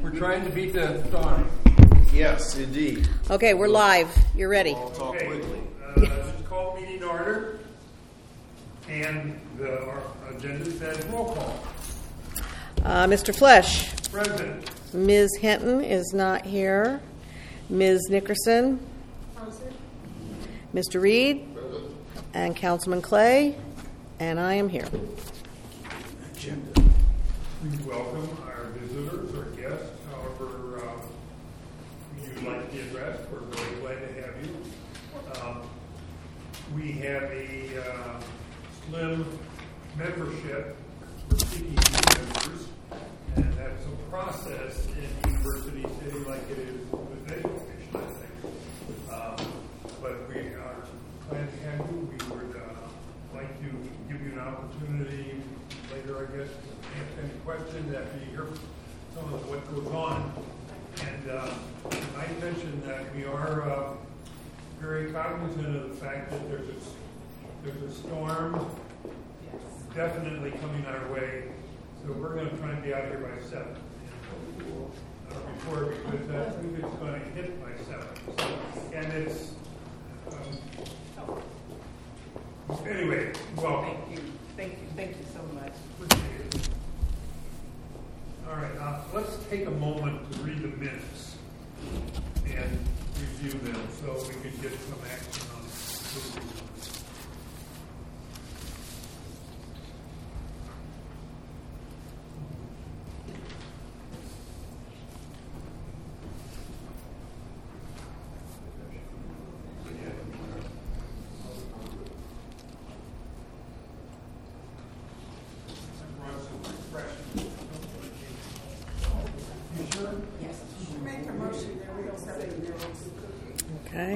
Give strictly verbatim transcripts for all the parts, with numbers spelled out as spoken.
We're trying to beat the storm. Yes, indeed. Okay, we're live. You're ready. I'll talk Okay. quickly. Uh, just call meeting order. And the our agenda says roll call. Uh, Mister Flesh. Present. Miz Hinton is not here. Miz Nickerson. Mister Reed. And Councilman Clay. And I am here. Agenda. We welcome our visitors or guests, however uh, you'd like to be addressed. We're very glad to have you. Um, we have a uh, slim membership. We're seeking new members, and that's a process in University City like it is with education, I think. Um, but we are glad to have you. We would uh, like to give you an opportunity later, I guess, to answer any questions after you hear some of what goes on. And uh, I mentioned that we are uh, very cognizant of the fact that there's a, there's a storm definitely coming our way. So we're going to try and be out here by seven. Uh, before, because I think it's going to hit by seven. So, and it's, um, anyway, welcome. Thank you. Thank you. Thank you so much. Appreciate it. All right, uh, let's take a moment to read the minutes and review them so we can get some action on it. Okay.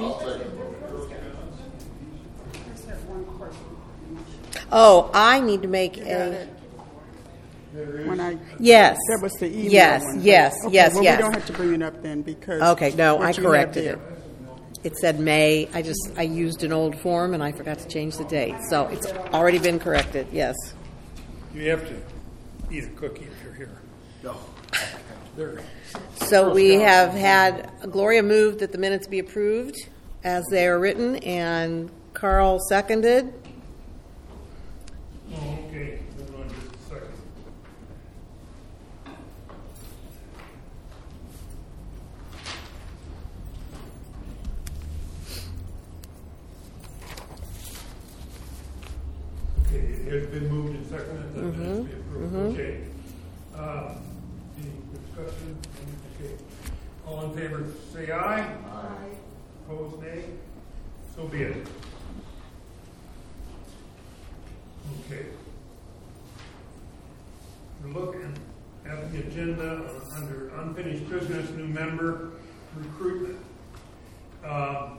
Oh, I need to make a. When I Yes. that was the email Yes, one. yes, okay, yes, well, yes. we don't have to bring it up then because Okay, no, what I you have corrected there. it. It said May. I just I used an old form and I forgot to change the date, so it's already been corrected. Yes. You have to eat a cookie if you're here. No. There. So we have had Gloria moved that the minutes be approved as they are written, and Carl seconded. Oh, okay. Hold on just a second. Okay, it has been moved and seconded that minutes be approved. Okay. Uh, Any discussion? Okay. All in favor, say aye. Aye. Opposed, nay. So be it. Okay. We're looking at the agenda under unfinished business, new member recruitment. Um,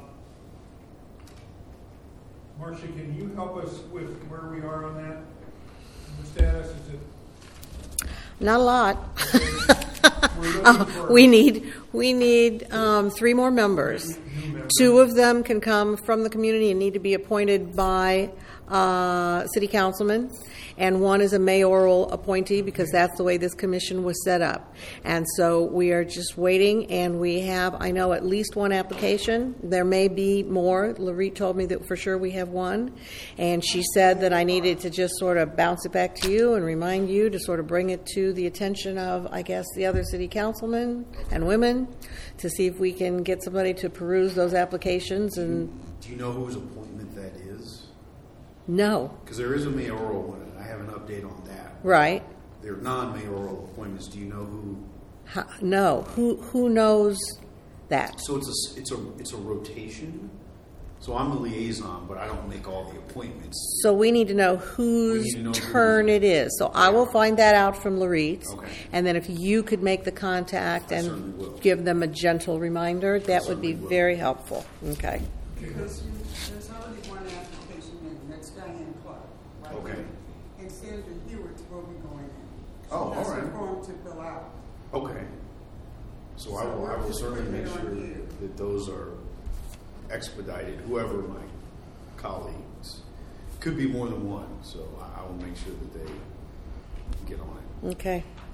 Marcia, can you help us with where we are on that? The status is it? Not a lot. We're looking Uh, for we need we need um, three more members. new members. Two of them can come from the community and need to be appointed by uh, city councilman, and one is a mayoral appointee because that's the way this commission was set up. And so we are just waiting, and we have, I know, at least one application. There may be more. Laurette told me that for sure we have one, and she said that I needed to just sort of bounce it back to you and remind you to sort of bring it to the attention of, I guess, the other city councilmen and women to see if we can get somebody to peruse those applications. And Do you know whose appointment that is? no, Because there is a mayoral one, and I have an update on that. right? They're non-mayoral appointments. Do you know who? How, no, who who knows that? So it's a it's a it's a rotation. So I'm the liaison, but I don't make all the appointments. So we need to know whose We need to know turn who- it is. So I will find that out from Laurette. Okay. And then if you could make the contact I and certainly will. give them a gentle reminder, that would be certainly will. very helpful. Okay. Because you, there's already one application in, that's Diane Clark, right? Okay. And Sandra Hewitt will be going in. Oh, So that's all a right. form to fill out. Okay. So I So will, we're I will just certainly putting make it on sure you. that those are expedited, whoever my colleagues. Could be more than one, so I I will make sure that they get on it. Okay.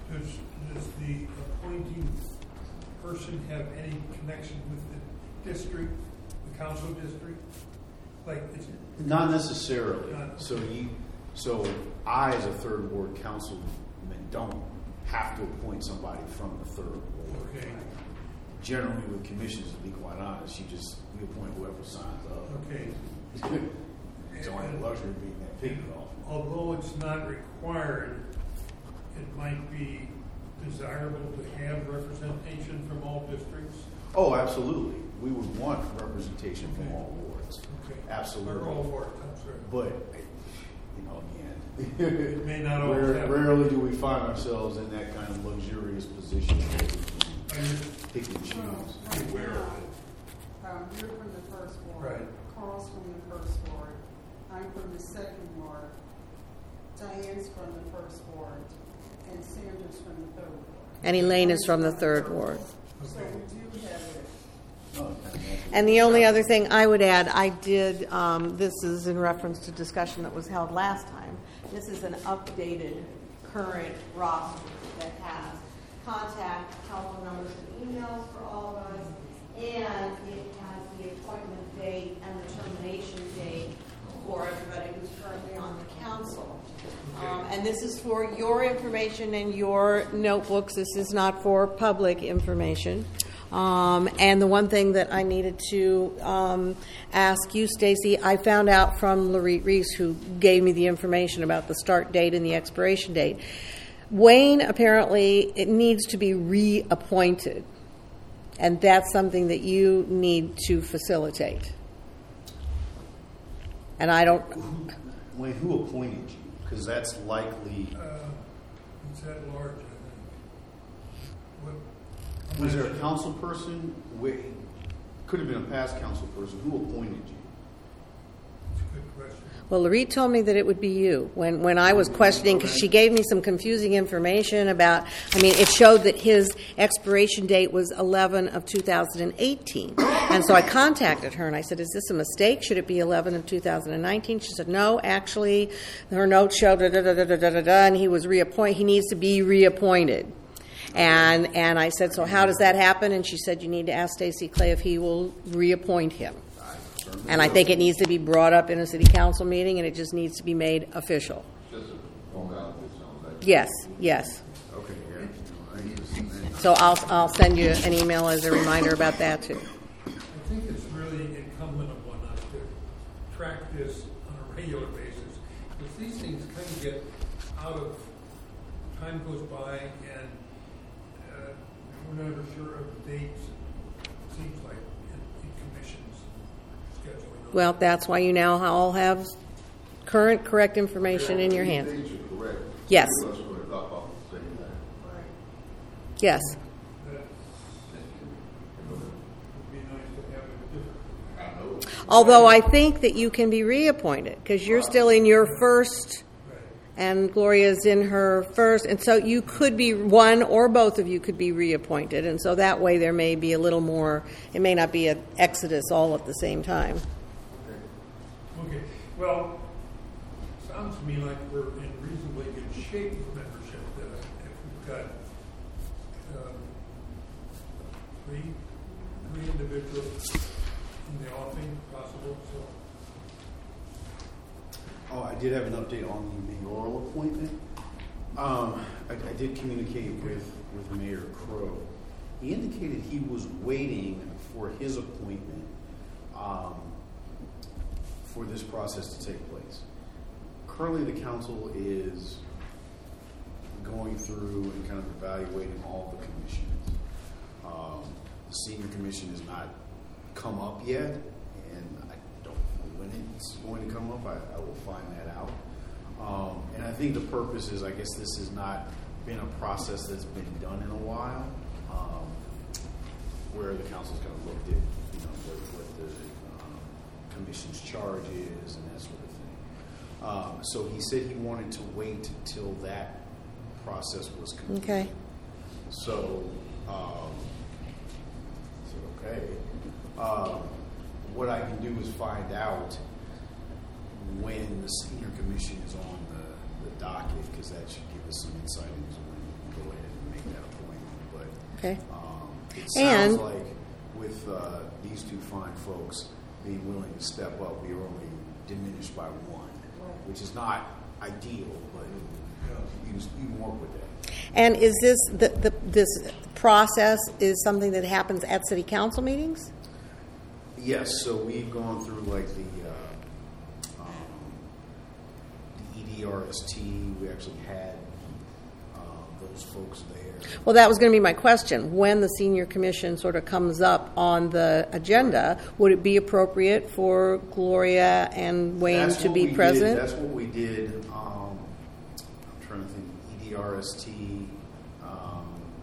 Does, does the appointing person have any connection with the district, the council district? Like, is it? Not necessarily. Not- So you, so I, as a third ward councilman, don't have to appoint somebody from the third ward. Okay. Generally, with commissions, to be quite honest, you just you appoint whoever signs up. Okay. You don't have the luxury of being that picky off. Although it's not required, it might be desirable to have representation from all districts. Oh, absolutely. We would want representation from all wards. Okay. Absolutely. Or all wards, I'm sorry. But, you know, again, It may not always rare, happen. rarely do we find ourselves in that kind of luxurious position where we I can just- pick and choose. Well, right aware of now, Um, you're from the first ward. Right. Carl's from the first ward. I'm from the second ward. Diane's from the first ward. And Sanders from the third ward. And Elaine is from the third ward. So Okay. we do have it. Oh, And the only other thing I would add, I did, um, this is in reference to discussion that was held last time. This is an updated, current roster that has contact, telephone numbers, and emails for all of us, and it has the appointment date and the termination date for everybody who's currently on the council. Um, and this is for your information and your notebooks. This is not for public information. Um, and the one thing that I needed to um, ask you, Stacy, I found out from Laurette Reese, who gave me the information about the start date and the expiration date. Wayne, apparently, it needs to be reappointed. And that's something that you need to facilitate. And I don't... Wayne, who appointed you? Because that's likely. Uh, it's at large, I think. What? Was there a council person? Wait, could have been a past council person. Who appointed you? It's a good question. Well, Laurette told me that it would be you when, when I was questioning, because she gave me some confusing information about, I mean, it showed that his expiration date was eleven of two thousand eighteen. And so I contacted her and I said, is this a mistake? Should it be eleven of two thousand nineteen? She said, no, actually, her notes showed da da da da da da da, and he was reappointed. He needs to be reappointed. And and I said, so how does that happen? And she said, you need to ask Stacy Clay if he will reappoint him. And I think it needs to be brought up in a city council meeting, and it just needs to be made official. Just a formality, sounds like. Yes, yes. Okay, yeah. I understand. So I'll I'll send you an email as a reminder about that too. I think it's really incumbent upon us to track this on a regular basis, because these things kind of get out of, time goes by, and uh, we're never sure of the dates, it seems like, in, in commissions scheduling. Well, that's why you now all have current, correct information in your These hands. dates are correct. Yes. Us for the drop off the same day. Yes. That would be nice to have it different. I know. Although I think that you can be reappointed because you're still in your first, Right. and Gloria's in her first, and so you could be, one or both of you could be reappointed, and so that way there may be a little more, it may not be an exodus all at the same time. Okay, well, sounds to me like we're in reasonably good shape with membership, that if we've got um, three, three individuals in the offing possible, so. Oh, I did have an update on the mayoral appointment. Um, I, I did communicate with, with Mayor Crow. He indicated he was waiting for his appointment um, for this process to take place. Currently, the council is going through and kind of evaluating all the commissions. Um, the senior commission has not come up yet, and I don't know when it's going to come up. I, I will find that out. Um, and I think the purpose is, I guess this has not been a process that's been done in a while, um, where the council's kind of looked at, you know, what, what the um, commission's charge is and that sort of thing. Um, so he said he wanted to wait till that process was complete. Okay. So, um, I said, okay. Um, what I can do is find out when the senior commission is on the, the docket, because that should give us some insight into when we can go ahead make that appointment. But Okay. um, it And- sounds like with uh, these two fine folks being willing to step up, we are only diminished by one, which is not ideal, but you, can- you can work with that. And is this, the, the, this process is something that happens at city council meetings? Yes, so we've gone through like the uh, um, the E D R S T. We actually had uh, those folks there. Well, that was going to be my question. When the senior commission sort of comes up on the agenda, would it be appropriate for Gloria and Wayne That's to what be we present? Did. That's what we did. Um, I'm trying to think. E D R S T. Um,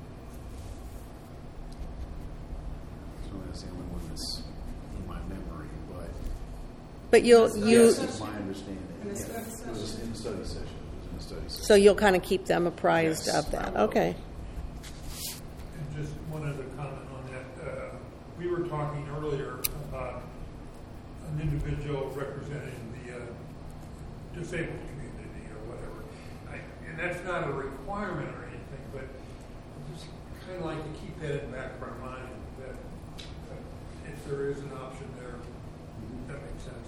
so that's the only one that's in my memory, but But you'll, you, yes, it's my understanding. In a Yeah, study it was in the study session. It was in the study session. so you'll kind of keep them apprised Yes, of that? I will. Okay. And just one other comment on that. Uh, we were talking earlier about an individual representing the uh, disabled community or whatever. I, and that's not a requirement or anything, but I just kind of like to keep that in the back of our mind that, that if there is an option there, that makes sense.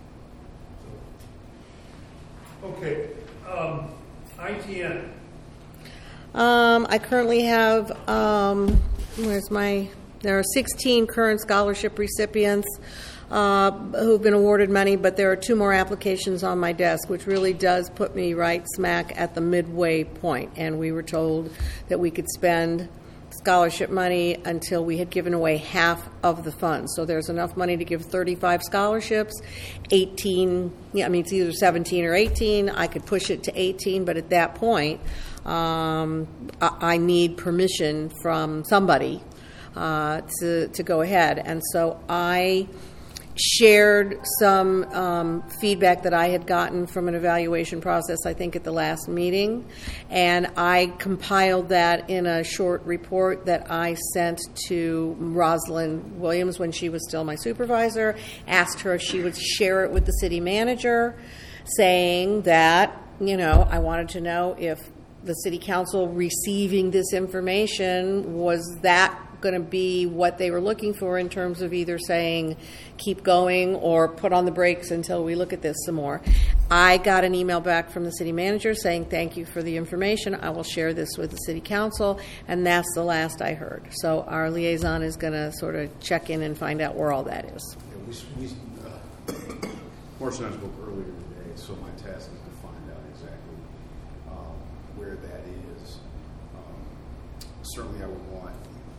So, okay, um, I T N. Um, I currently have, um, where's my, there are sixteen current scholarship recipients uh, who've been awarded money, but there are two more applications on my desk, which really does put me right smack at the midway point. And we were told that we could spend scholarship money until we had given away half of the funds. So there's enough money to give thirty-five scholarships, eighteen, yeah, I mean, it's either seventeen or eighteen. I could push it to eighteen, but at that point, um, I, I need permission from somebody uh, to, to go ahead. And so I shared some um, feedback that I had gotten from an evaluation process, I think, at the last meeting, and I compiled that in a short report that I sent to Rosalind Williams when she was still my supervisor, asked her if she would share it with the city manager, saying that, you know, I wanted to know if the city council receiving this information, was that going to be what they were looking for in terms of either saying keep going or put on the brakes until we look at this some more. I got an email back from the city manager saying thank you for the information. I will share this with the city council, and that's the last I heard. So our liaison is going to sort of check in and find out where all that is. Yeah, we, we, uh, Marcia and I spoke earlier today, so my task is to find out exactly um, where that is. Um, certainly, I would want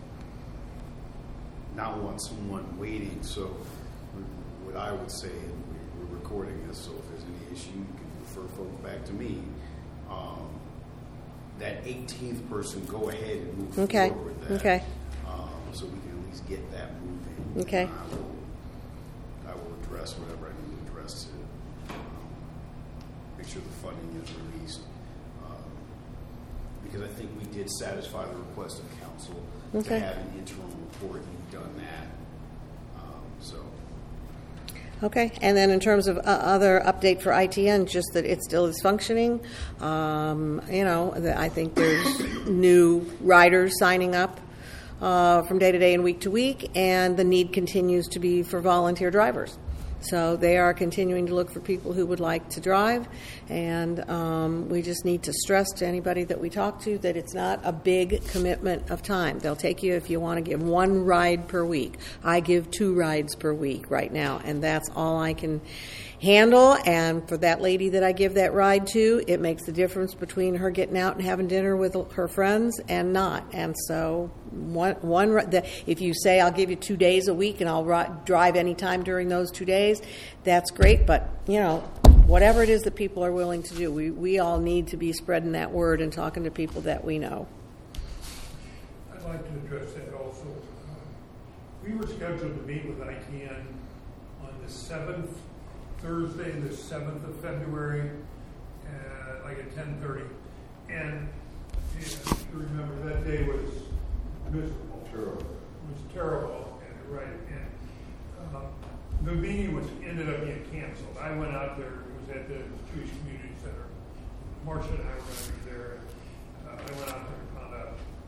not want someone waiting. So, what I would say, and we- we're recording this, so if there's any issue, you can refer folks back to me. Um, that eighteenth person, go ahead and move Okay. forward with that. Okay. Um, so we can at least get that moving. Okay. And I will, I will address whatever I need to address to um, make sure the funding is released. Um, because I think we did satisfy the request of council Okay. to have an interim report, and we've done that. Um, so, Okay, and then in terms of uh, other update for I T N, just that it still is functioning. Um, you know, the, I think there's new riders signing up uh, from day to day and week to week, and the need continues to be for volunteer drivers. So they are continuing to look for people who would like to drive, and um, we just need to stress to anybody that we talk to that it's not a big commitment of time. They'll take you if you want to give one ride per week. I give two rides per week right now, and that's all I can handle. And for that lady that I give that ride to, it makes the difference between her getting out and having dinner with her friends and not. And so one, one the, if you say I'll give you two days a week and I'll ri- drive any time during those two days, that's great. But, you know, whatever it is that people are willing to do, we, we all need to be spreading that word and talking to people that we know. I'd like to address that also. Uh, We were scheduled to meet with I T N on the seventh, Thursday, the seventh of February, uh, like at ten thirty. And yeah, if you remember, that day was miserable. Terrible. It was terrible, and, right. And uh, the meeting was ended up being canceled. I went out there, it was at the Jewish Community Center. Marcia and I were going to be there. Uh, I went out there and found out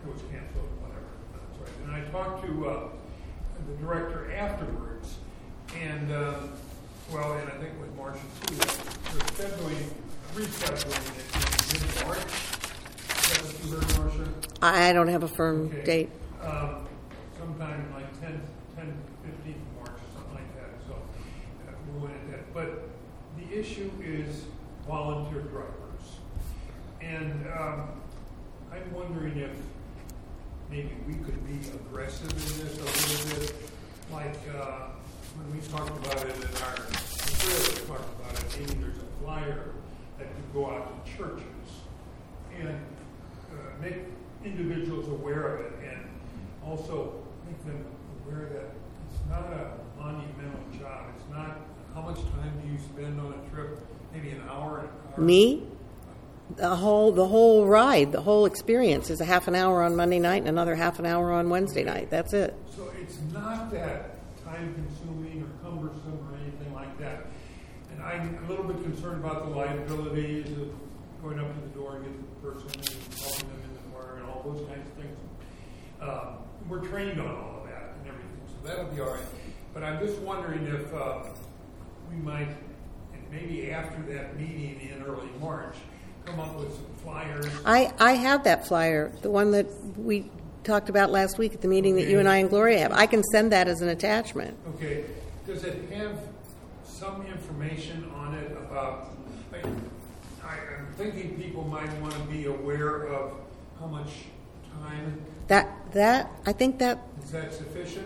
it was canceled, whatever. That's right. And I talked to uh, the director afterwards, and, uh, well, and I think with Marcia too, they're scheduling, rescheduling it in mid-March. Is that what you heard, Marcia? I don't have a firm Okay. date. Um, sometime like ten, ten, fifteenth of March, something like that, so uh, we're going at that. But the issue is volunteer drivers. And um, I'm wondering if maybe we could be aggressive in this a little bit. Like uh, when we talked about it in our, the three of us talked about it, maybe there's a flyer that could go out to churches and uh, make individuals aware of it, and also make them aware that it's not a monumental job. It's not, how much time do you spend on a trip? Maybe an hour? An hour? Me? The whole the whole ride, the whole experience is a half an hour on Monday night and another half an hour on Wednesday night. That's it. So it's not that time-consuming or cumbersome or anything like that. And I'm a little bit concerned about the liabilities of going up to the door and getting the person and helping them in the car and all those kinds of things. Um, we're trained on all of that and everything, so that'll be all right. But I'm just wondering if uh, we might, maybe after that meeting in early March, come up with some flyers. I, I have that flyer, the one that we talked about last week at the meeting that you and I and Gloria have. I can send that as an attachment. Okay. Does it have some information on it about, I, I, I'm thinking people might want to be aware of how much time, That that I think that is that sufficient?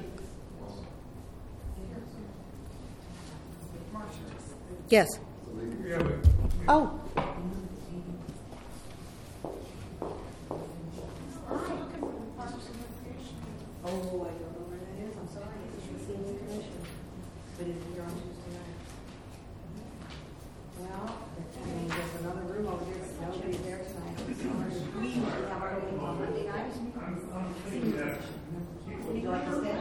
yes. Yeah, but, Oh. Oh, I don't know where that is. I'm sorry. It's the senior commission. But it's here on Tuesday night. Well, I mean, there's another room over here, but nobody's there tonight. I'm sorry. We have our meeting on Monday night. Would you like to stay?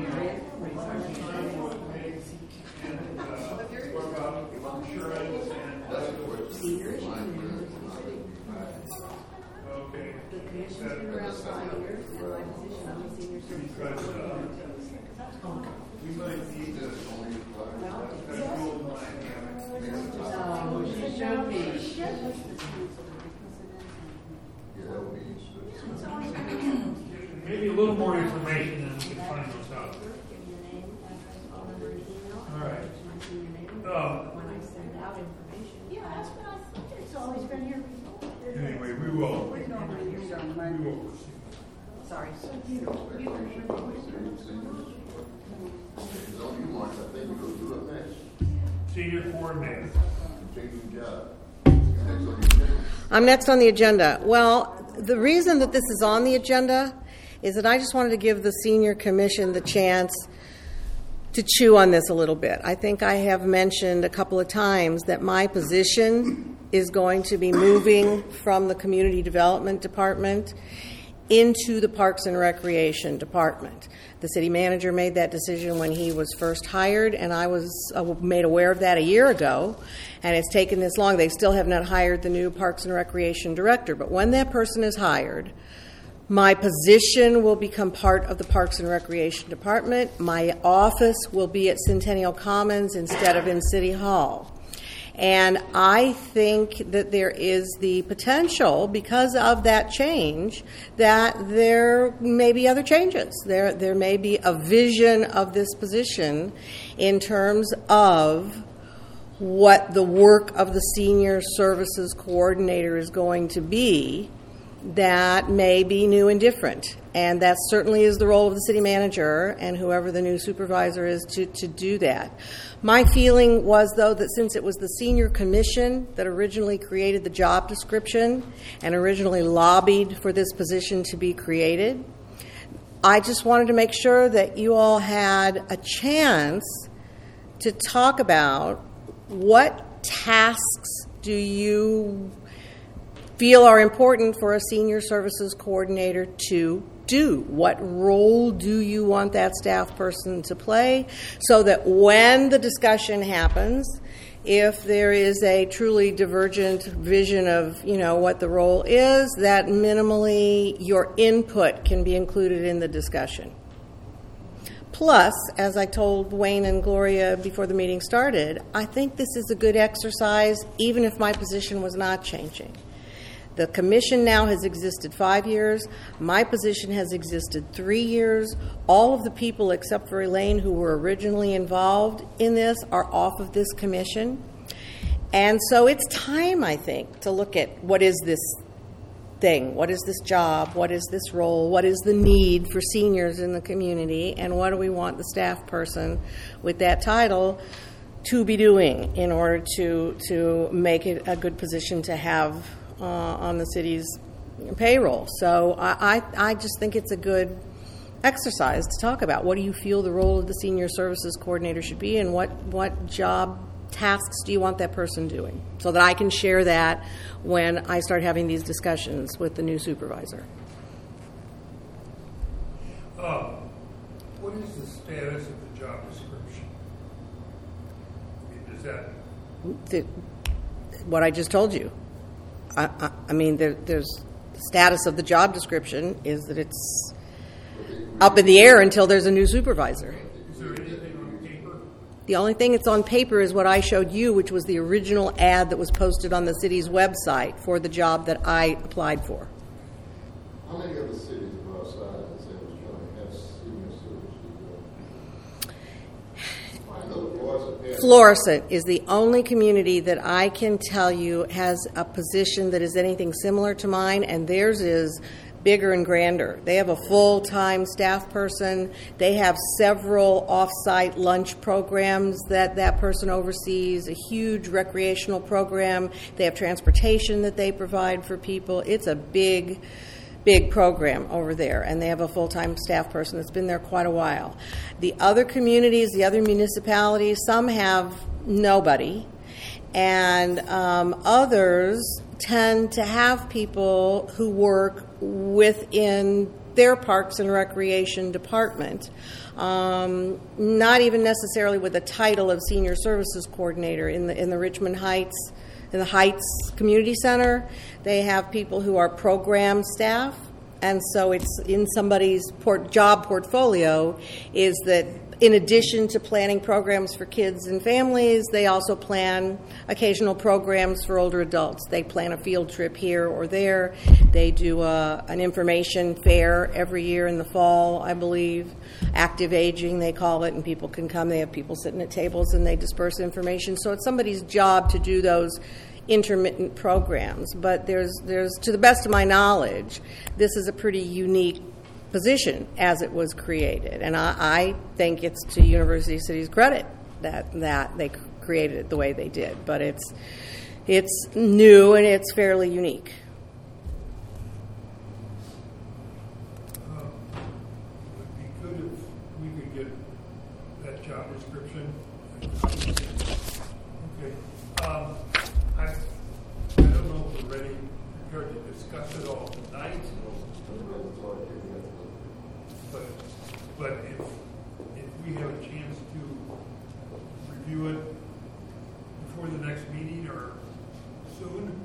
what about insurance and, Senior issues. okay. The commission's been around five years, and my position, I'm a senior service. Because, uh, we might need to, No, she showed me. Yeah, that would be. maybe a little more information and we can find those out. All right. Um, When I send out information. Yeah, that's what I thought. It's always been here before. Anyway, we will, we We normally meet on Monday. will proceed. Sorry. It's on you, Mark. I think you're going to do it next. Senior coordinator. Changing job. Next on the agenda. I'm next on the agenda. Well, the reason that this is on the agenda is that I just wanted to give the senior commission the chance to chew on this a little bit. I think I have mentioned a couple of times that my position is going to be moving from the Community Development Department into the Parks and Recreation Department. The city manager made that decision when he was first hired, and I was uh, made aware of that a year ago, and it's taken this long. They still have not hired the new Parks and Recreation Director, but when that person is hired, my position will become part of the Parks and Recreation Department. My office will be at Centennial Commons instead of in City Hall. And I think that there is the potential, because of that change, that there may be other changes. There, there may be a vision of this position in terms of what the work of the Senior Services Coordinator is going to be that may be new and different. And that certainly is the role of the city manager and whoever the new supervisor is to, to do that. My feeling was, though, that since it was the senior commission that originally created the job description and originally lobbied for this position to be created, I just wanted to make sure that you all had a chance to talk about what tasks do you feel are important for a senior services coordinator to do? What role do you want that staff person to play so that when the discussion happens, if there is a truly divergent vision of, you know, what the role is, that minimally your input can be included in the discussion. Plus, as I told Wayne and Gloria before the meeting started, I think this is a good exercise, even if my position was not changing. The commission now has existed five years. My position has existed three years. All of the people, except for Elaine, who were originally involved in this, are off of this commission. And so it's time, I think, to look at what is this thing, what is this job, what is this role, what is the need for seniors in the community, and what do we want the staff person with that title to be doing in order to to make it a good position to have uh, on the city's payroll. So I, I, I just think it's a good exercise to talk about. What do you feel the role of the senior services coordinator should be, and what, what job tasks do you want that person doing, so that I can share that when I start having these discussions with the new supervisor. Uh, what is the status of the job description? Is that The, what I just told you. I, I, I mean, there, there's the status of the job description is that it's up in the air until there's a new supervisor. is there anything on paper? The only thing that's on paper is what I showed you, which was the original ad that was posted on the city's website for the job that I applied for. How many other cities of our size and say was trying to have senior services? I know Florissant has. Florissant is the only community that I can tell you has a position that is anything similar to mine, and theirs is bigger and grander. They have a full-time staff person. They have several off-site lunch programs that that person oversees, a huge recreational program. They have transportation that they provide for people. It's a big, big program over there, and they have a full-time staff person that's been there quite a while. The other communities, the other municipalities, some have nobody, and um, others tend to have people who work within their parks and recreation department, um, not even necessarily with the title of senior services coordinator. In the in the Richmond Heights, in the Heights Community Center, they have people who are program staff, and so it's in somebody's port, job portfolio is that in addition to planning programs for kids and families, they also plan occasional programs for older adults. They plan a field trip here or there. They do a, an information fair every year in the fall, I believe. Active aging, they call it, and people can come. They have people sitting at tables and they disperse information. So it's somebody's job to do those intermittent programs. But there's, there's, to the best of my knowledge, this is a pretty unique position as it was created, and I, I think it's to University City's credit that that they created it the way they did. But it's it's new and it's fairly unique. Uh, it would be good if we could get that job description. Okay. Um, I I don't know if we're ready prepared to discuss it all tonight. But, but if, if we have a chance to review it before the next meeting or soon,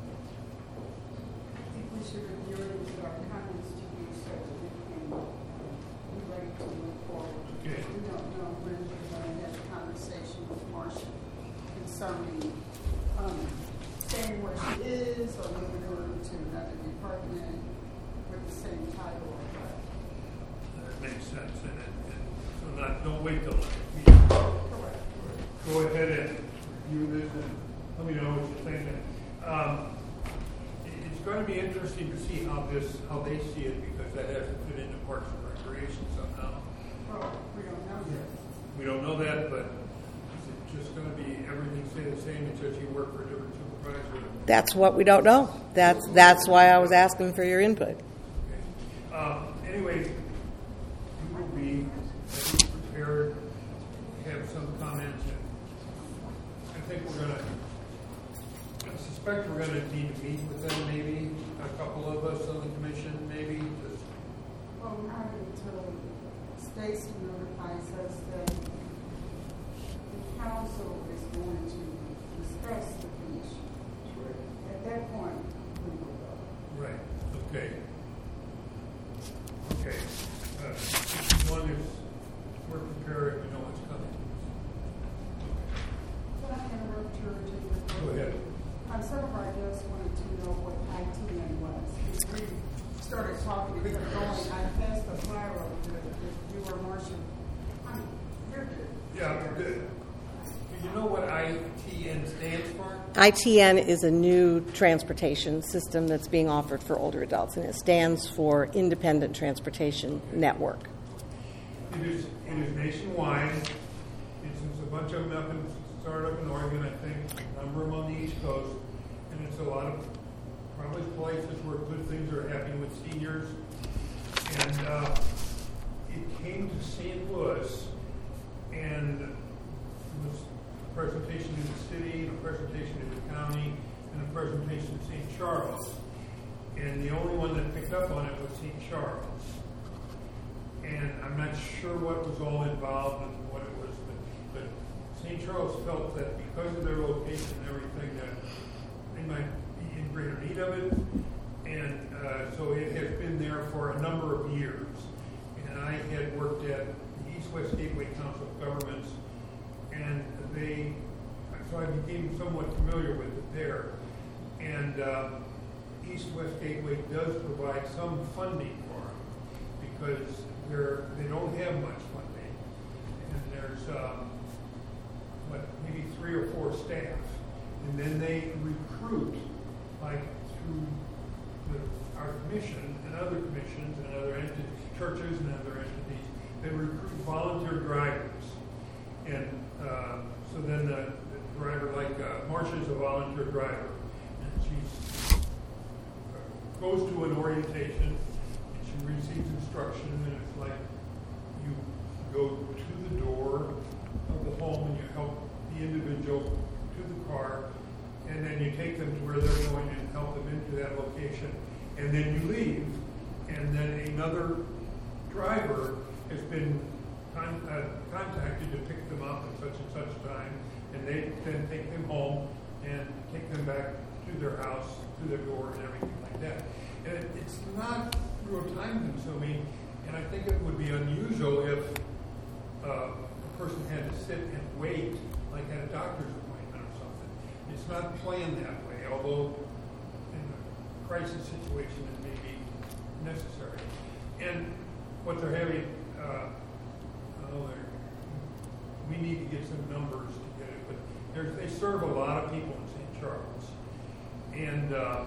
I think we should review it and give our comments to you so that we can be ready to move forward. Okay. We don't know when we're going to have a conversation with Marcia concerning um, staying where she is or moving her to another department with the same title or what. that makes sense. And, it, and so not, don't wait till the next meeting. Correct. Go ahead and review this and let me know what you think. Um, it- it's going to be interesting to see how this, how they see it, because that has to fit into Parks and Recreation somehow. Well, we don't know yet. We don't know that, but is it just going to be everything stay the same until you work for a different supervisor? That's what we don't know. That's that's why I was asking for your input. Okay. Um, anyway, you will be prepared to have some comments. And I think we're going to, I suspect we're going to need to meet with them, maybe, a couple of us on the commission, maybe, just, Well, not until Stacy notifies us that the council is going to discuss the commission. At that point, we will go. Right, okay. Okay. Uh, As long as we're prepared, we know what's coming. Can I interrupt you or two? Go ahead. Um, some of our guests wanted to know what I T N was. We started talking, we kept going, I passed the flyer over to if you were Marcia. Um, You're good. Yeah, good. Do you know what I T N stands for? I T N is a new transportation system that's being offered for older adults, and it stands for Independent Transportation Network. It is, it is nationwide. It's, it's a bunch of them up in, started up in Oregon, I think, a number of them on the East Coast, and it's a lot of probably places where good things are happening with seniors. And uh, it came to Saint Louis, and it was a presentation in the city, a presentation in the county, and a presentation in Saint Charles. And the only one that picked up on it was Saint Charles. And I'm not sure what was all involved and what it was, but, but Saint Charles felt that because of their location and everything, that they might be in greater need of it. And uh, so it has been there for a number of years. And I had worked at the East-West Gateway Council of Governments, and they, so I became somewhat familiar with it there. And uh, East-West Gateway does provide some funding for them because they're, they don't have much funding. And there's, um, what, maybe three or four staff. And then they recruit, like through the, our commission and other commissions and other entities, churches and other entities, they recruit volunteer drivers. And uh, so then the, the driver, like uh, Marcia's a volunteer driver, and she goes to an orientation, and she receives instruction, and it's like you go to the door of the home and you help the individual to the car, and then you take them to where they're going and help them into that location, and then you leave, and then another driver has been con- uh, contacted to pick them up at such and such time, and they then take them home and take them back to their house, to their door, and everything like that. And it, it's not real time consuming, and I think it would be unusual if uh, a person had to sit and wait, like at a doctor's appointment or something. It's not planned that way, although in a crisis situation it may be necessary. And what they're having, uh, oh, they're, we need to get some numbers to get it, but there's, they serve a lot of people in Saint Charles. And uh,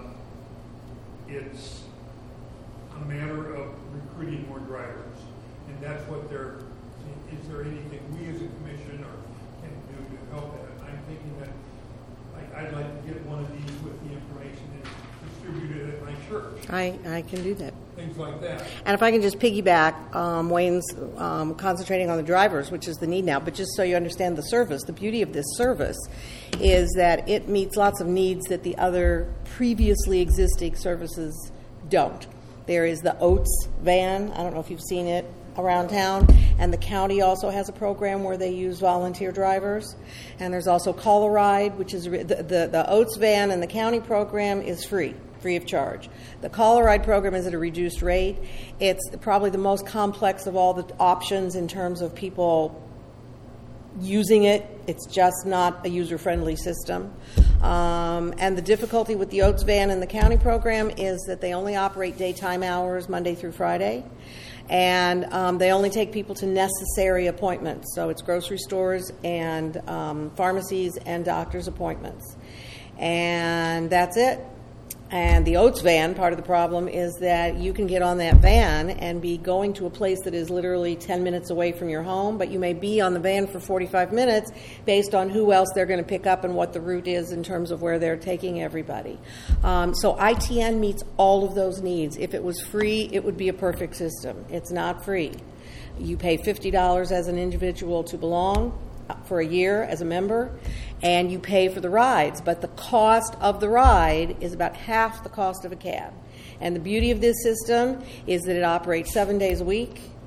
it's a matter of recruiting more drivers. And that's what they're, is there anything we as a commission or can do to help that? I'm thinking that I, I'd like to get one of these with the information and distribute it at my church. I, I can do that. Things like that. And if I can just piggyback, um, Wayne's um, concentrating on the drivers, which is the need now, but just so you understand the service, the beauty of this service is that it meets lots of needs that the other previously existing services don't. There is the Oats van. I don't know if you've seen it around town. And the county also has a program where they use volunteer drivers. And there's also Call a Ride, which is the, the, the Oats van, and the county program is free, free of charge. The Call a Ride program is at a reduced rate. It's probably the most complex of all the options in terms of people using it. It's just not a user-friendly system. Um, and the difficulty with the Oats van and the county program is that they only operate daytime hours, Monday through Friday. And um, they only take people to necessary appointments. So it's grocery stores and um, pharmacies and doctor's appointments. And that's it. And the Oats van, part of the problem is that you can get on that van and be going to a place that is literally ten minutes away from your home, but you may be on the van for forty-five minutes based on who else they're going to pick up and what the route is in terms of where they're taking everybody. Um, so I T N meets all of those needs. If it was free, it would be a perfect system. It's not free. You pay fifty dollars as an individual to belong for a year as a member, and you pay for the rides, but the cost of the ride is about half the cost of a cab. And the beauty of this system is that it operates seven days a week,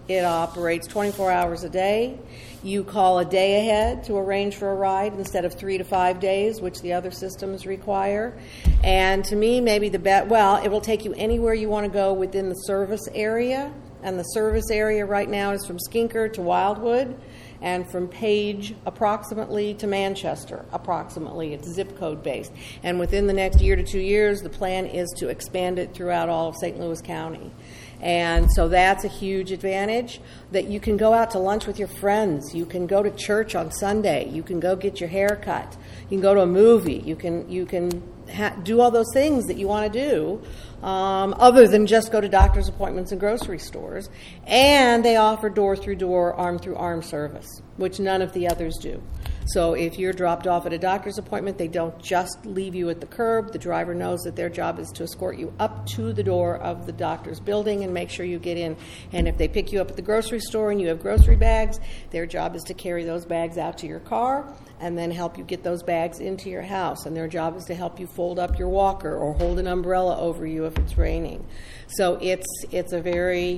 It operates twenty-four hours a day. You call a day ahead to arrange for a ride instead of three to five days, which the other systems require. And to me, maybe the best, well, it will take you anywhere you want to go within the service area. And the service area right now is from Skinker to Wildwood, and from Page approximately to Manchester, approximately. It's zip code based. And within the next year to two years, the plan is to expand it throughout all of Saint Louis County. And so that's a huge advantage, that you can go out to lunch with your friends. You can go to church on Sunday. You can go get your hair cut. You can go to a movie. You can you can ha- do all those things that you want to do, um, other than just go to doctor's appointments and grocery stores. And they offer door-through-door, arm-through-arm service, which none of the others do. So if you're dropped off at a doctor's appointment, they don't just leave you at the curb. The driver knows that their job is to escort you up to the door of the doctor's building and make sure you get in. And if they pick you up at the grocery store and you have grocery bags, their job is to carry those bags out to your car and then help you get those bags into your house. And their job is to help you fold up your walker or hold an umbrella over you if it's raining. So it's it's a very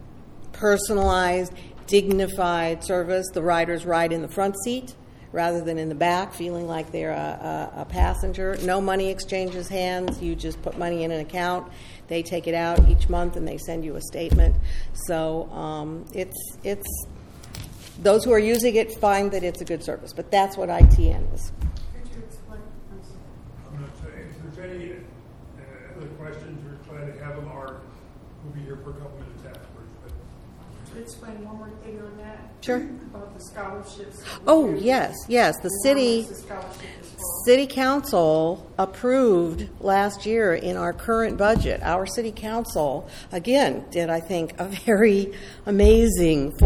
personalized, dignified service. The riders ride in the front seat rather than in the back, feeling like they're a, a, a passenger. No money exchanges hands. You just put money in an account. They take it out each month, and they send you a statement. So um, it's it's those who are using it find that it's a good service. But that's what I T N is. Could you explain? I'm sorry. I'm not saying, if there's any uh, other questions, we're glad to have them, or we'll be here for a couple minutes afterwards. But Could you explain one more thing on that? Sure. About the scholarships. Oh, yes, yes. The And city... how much the scholarship is for. City Council approved last year in our current budget. Our City Council, again, did, I think, a very amazing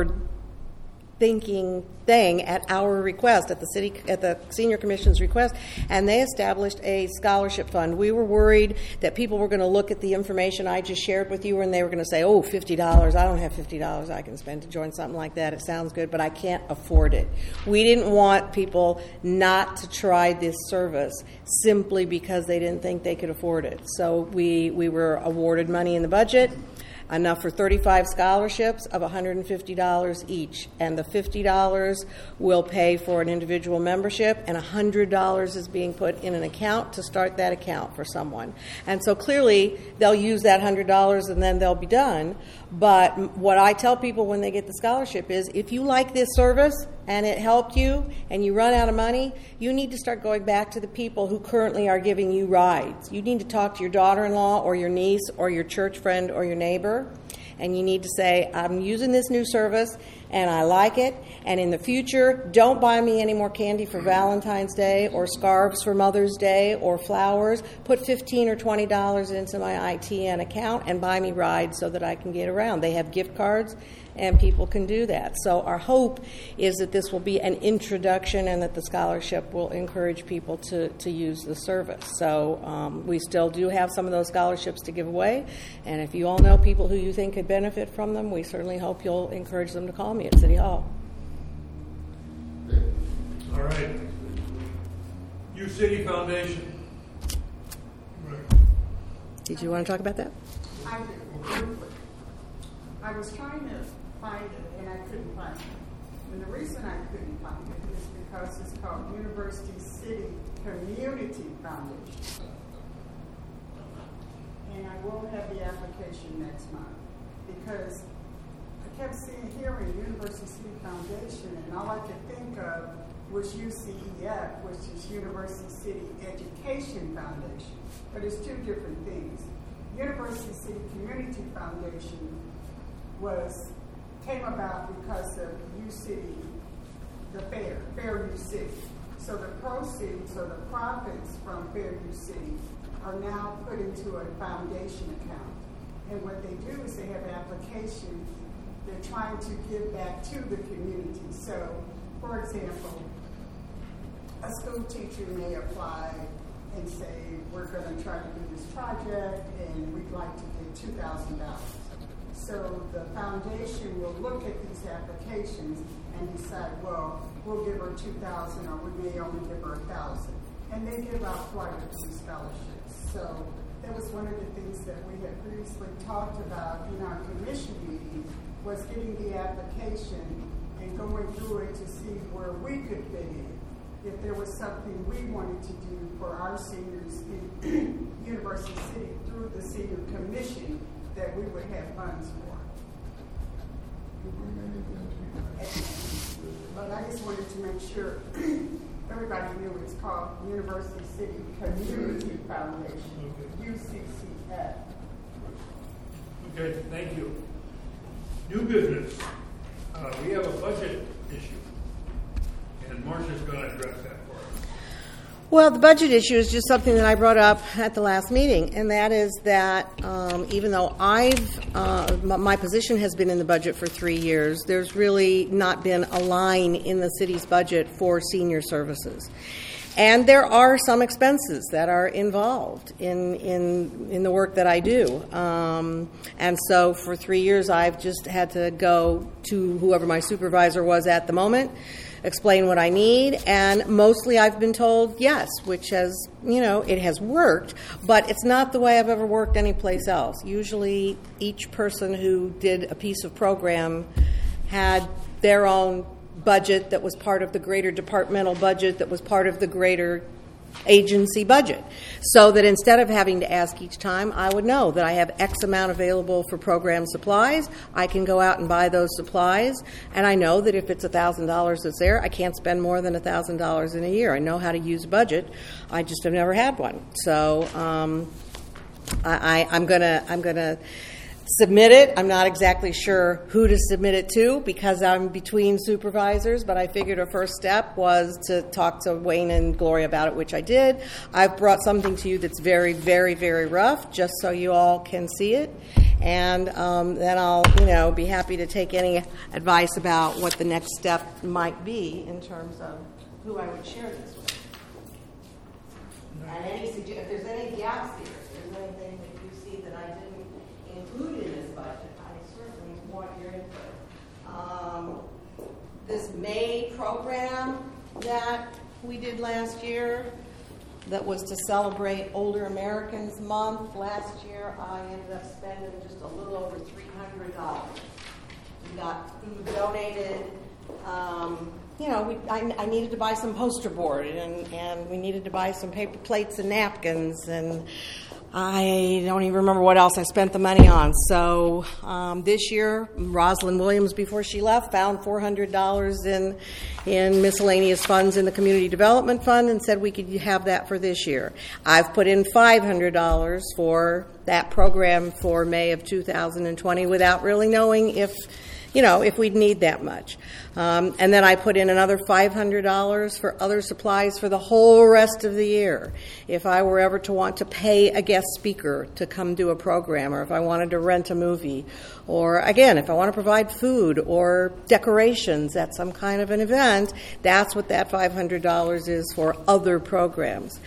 forward-thinking thing at our request, at the city, at the Senior Commission's request, and they established a scholarship fund. We were worried that people were going to look at the information I just shared with you and they were going to say, oh, fifty dollars, I don't have fifty dollars I can spend to join something like that. It sounds good, but I can't afford it. We didn't want people not to try this service simply because they didn't think they could afford it. So we, we were awarded money in the budget, enough for thirty-five scholarships of one hundred fifty dollars each. And the fifty dollars will pay for an individual membership, and one hundred dollars is being put in an account to start that account for someone. And so clearly, they'll use that one hundred dollars and then they'll be done. But what I tell people when they get the scholarship is, if you like this service and it helped you and you run out of money, you need to start going back to the people who currently are giving you rides. You need to talk to your daughter-in-law or your niece or your church friend or your neighbor, and you need to say, I'm using this new service and I like it, and in the future, don't buy me any more candy for Valentine's Day or scarves for Mother's Day or flowers. Put fifteen or twenty dollars into my I T N account and buy me rides so that I can get around. They have gift cards, and people can do that. So our hope is that this will be an introduction and that the scholarship will encourage people to, to use the service. So um, we still do have some of those scholarships to give away, and if you all know people who you think could benefit from them, we certainly hope you'll encourage them to call me at City Hall. all right. U City Foundation. Did you want to talk about that? I did. I was trying to find it, and I couldn't find it. And the reason I couldn't find it is because it's called University City Community Foundation. And I will have the application next month, because I kept seeing, hearing University City Foundation, and all I could think of was U C E F, which is University City Education Foundation. But it's two different things. University City Community Foundation was came about because of U City, the fair, Fairview City. So the proceeds or the profits from Fairview City are now put into a foundation account. And what they do is they have applications. They're trying to give back to the community. So, for example, a school teacher may apply and say, we're going to try to do this project and we'd like to get two thousand dollars. So the foundation will look at these applications and decide, well, we'll give her two thousand dollars or we may only give her one thousand dollars. And they give out quite a few scholarships. So that was one of the things that we had previously talked about in our commission meeting, was getting the application and going through it to see where we could fit in. If there was something we wanted to do for our seniors in University City through the senior commission that we would have funds for. But I just wanted to make sure everybody knew it's called University City Community Foundation, U C C F. Okay, thank you. New business. Uh, we have a budget issue, and Marcia's going to address that for us. Well, the budget issue is just something that I brought up at the last meeting, and that is that um, even though I've, uh, m- my position has been in the budget for three years, there's really not been a line in the city's budget for senior services. And there are some expenses that are involved in in, in the work that I do. Um, and so for three years, I've just had to go to whoever my supervisor was at the moment, explain what I need, and mostly I've been told yes, which has, you know, it has worked, but it's not the way I've ever worked anyplace else. Usually each person who did a piece of program had their own budget that was part of the greater departmental budget that was part of the greater agency budget, so that instead of having to ask each time, I would know that I have X amount available for program supplies. I can go out and buy those supplies, and I know that if it's one thousand dollars that's there, I can't spend more than one thousand dollars in a year. I know how to use a budget. I just have never had one. So um, I, I, I'm gonna I'm gonna submit it. I'm not exactly sure who to submit it to because I'm between supervisors, but I figured a first step was to talk to Wayne and Gloria about it, which I did. I've brought something to you that's very, very, very rough, just so you all can see it. And um, then I'll, you know, be happy to take any advice about what the next step might be in terms of who I would share this with. And any sugge- if there's any gaps here, if there's anything that you see that I didn't included in this budget, I certainly want your input. Um, this May program that we did last year, that was to celebrate Older Americans Month. Last year, I ended up spending just a little over three hundred dollars. We got food donated. Um, you know, we, I, I needed to buy some poster board, and, and we needed to buy some paper plates and napkins, and I don't even remember what else I spent the money on. So um, this year, Rosalind Williams, before she left, found four hundred dollars in in miscellaneous funds in the Community Development Fund and said we could have that for this year. I've put in five hundred dollars for that program for May of two thousand twenty without really knowing if, you know, if we'd need that much. Um, and then I put in another five hundred dollars for other supplies for the whole rest of the year. If I were ever to want to pay a guest speaker to come do a program, or if I wanted to rent a movie, or again, if I want to provide food or decorations at some kind of an event, that's what that five hundred dollars is for other programs.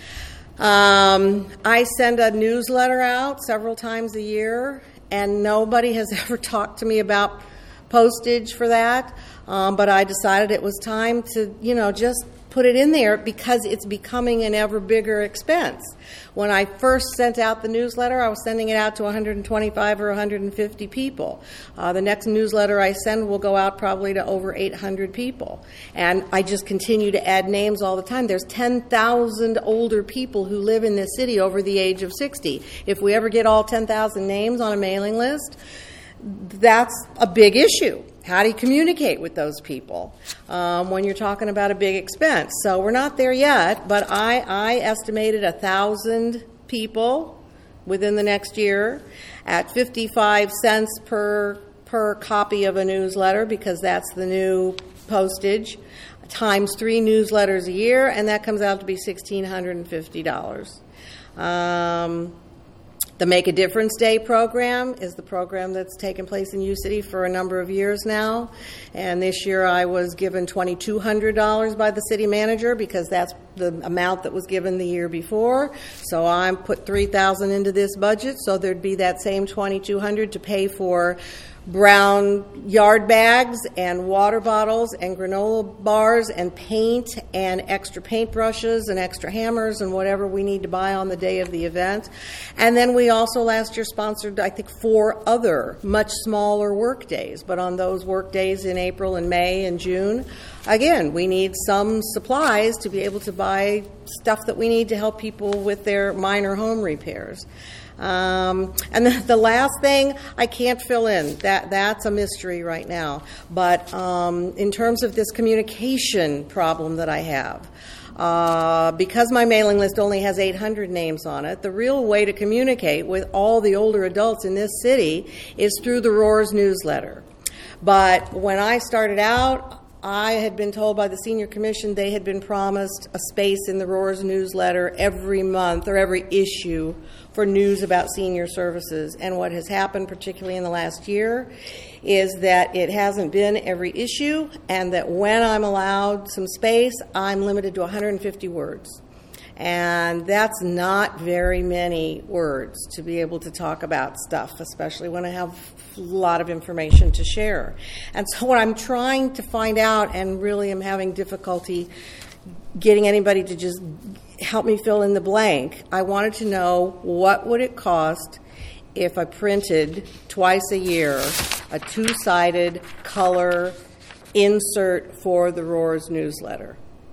Um, I send a newsletter out several times a year, and nobody has ever talked to me about postage for that, um, but I decided it was time to, you know, just put it in there because it's becoming an ever bigger expense. When I first sent out the newsletter, I was sending it out to one hundred twenty-five or one hundred fifty people. Uh, the next newsletter I send will go out probably to over eight hundred people. And I just continue to add names all the time. There's ten thousand older people who live in this city over the age of sixty. If we ever get all ten thousand names on a mailing list, that's a big issue. How do you communicate with those people um, when you're talking about a big expense? So we're not there yet, but I, I estimated a thousand people within the next year at fifty-five cents per per copy of a newsletter, because that's the new postage, times three newsletters a year, and that comes out to be one thousand six hundred fifty dollars. Um, The Make a Difference Day program is the program that's taken place in U-City for a number of years now. And this year I was given two thousand two hundred dollars by the city manager because that's the amount that was given the year before. So I put three thousand dollars into this budget, so there'd be that same two thousand two hundred dollars to pay for brown yard bags and water bottles and granola bars and paint and extra paintbrushes and extra hammers and whatever we need to buy on the day of the event. And then we also last year sponsored, I think, four other much smaller work days. But on those work days in April and May and June, again, we need some supplies to be able to buy stuff that we need to help people with their minor home repairs. Um, and the, the last thing I can't fill in. That that's a mystery right now. But um, in terms of this communication problem that I have, uh, because my mailing list only has eight hundred names on it, the real way to communicate with all the older adults in this city is through the Roars newsletter. But when I started out, I had been told by the Senior Commission they had been promised a space in the Roars newsletter every month or every issue for news about senior services. And what has happened, particularly in the last year, is that it hasn't been every issue, and that when I'm allowed some space, I'm limited to one hundred fifty words. And that's not very many words to be able to talk about stuff, especially when I have a lot of information to share. And so what I'm trying to find out, and really am having difficulty getting anybody to just help me fill in the blank, I wanted to know what would it cost if I printed twice a year a two-sided color insert for the Roars newsletter.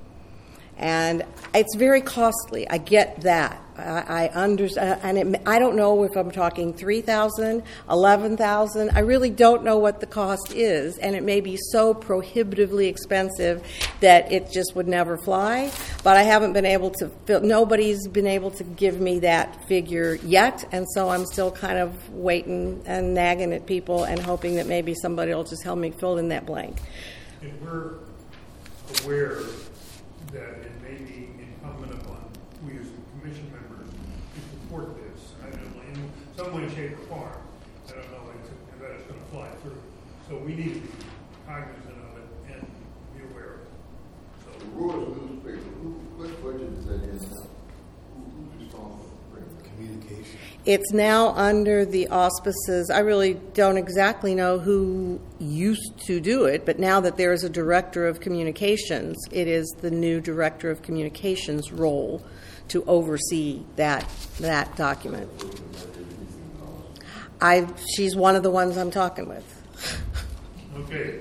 And it's very costly. I get that. I, I understand, and it, I don't know if I'm talking three thousand dollars, eleven thousand dollars. I really don't know what the cost is, and it may be so prohibitively expensive that it just would never fly. But I haven't been able to. Fill, nobody's been able to give me that figure yet, and so I'm still kind of waiting and nagging at people and hoping that maybe somebody will just help me fill in that blank. And we're aware that it may be incumbent upon we as commission members to support this. I don't know, in some way, shape, or form. I don't know if that it's going to fly through. So we need to be cognizant of it and be aware of it. So The Roars newspaper, who, what budget is that in now? Who, who's responsible for bringing that? Communication. It's now under the auspices. I really don't exactly know who used to do it, but now that there is a director of communications, it is the new director of communications role to oversee that that document. I she's one of the ones I'm talking with. Okay.